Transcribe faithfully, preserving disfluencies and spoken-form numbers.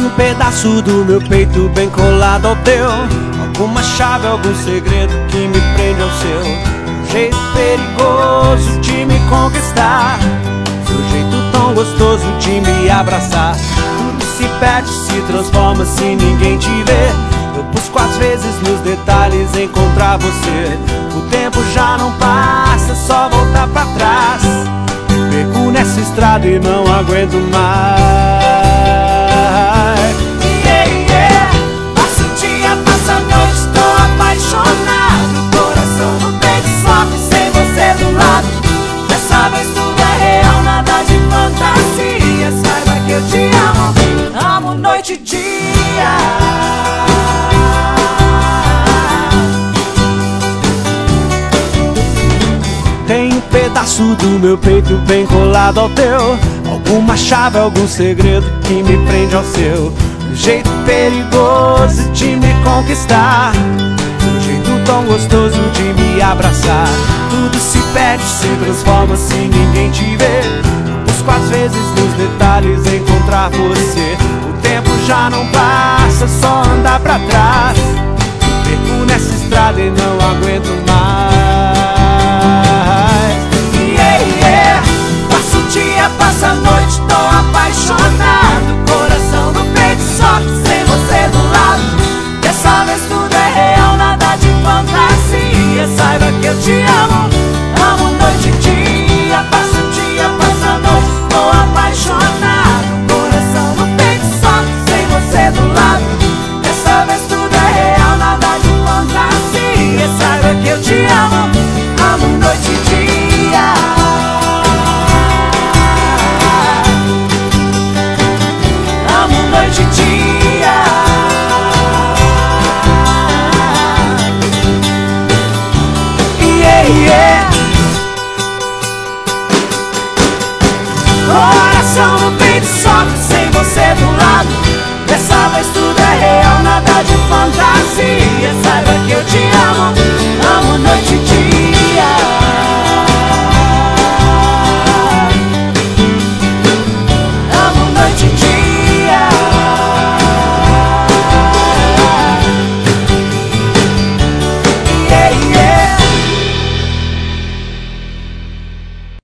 Tem um pedaço do meu peito bem colado ao teu, alguma chave, algum segredo que me prende ao seu. Um jeito perigoso de me conquistar, seu jeito tão gostoso de me abraçar. Tudo se perde, se transforma se ninguém te vê. Eu busco às vezes nos detalhes encontrar você. O tempo já não passa, é só voltar pra trás. Me perco nessa estrada e não aguento mais. Yeah, yeah. Passa o dia, passa a noite, tô apaixonado. Coração no peito sofre sem você do lado. Dessa vez tudo é real, nada de fantasia. Saiba que eu te amo, amo noite e dia. Tem um pedaço do meu peito bem colado ao teu, alguma chave, algum segredo que me prende ao seu. Um jeito perigoso de me conquistar, um jeito tão gostoso de me abraçar. Tudo se perde, se transforma se ninguém te vê. Busco às vezes nos detalhes encontrar você. O tempo já não passa, só andar pra trás. Perco nessa estrada e não aguento mais. Passa o dia, passa a noite, tô apaixonado. Coração no peito sofre sem você do lado. Dessa vez tudo é real, nada de fantasia. Saiba que eu te amo, amo noite e dia. Passa o dia, passa a noite, tô apaixonado. Coração no peito sofre sem você do lado. Dessa vez tudo é real, nada de fantasia. Saiba que eu te amo, amo noite e dia. Noite e dia. Yeah, yeah. Coração no peito sofre sem você do lado. Dessa vez tudo é real, nada de fantasia. Saiba que eu te amo, amo noite e dia.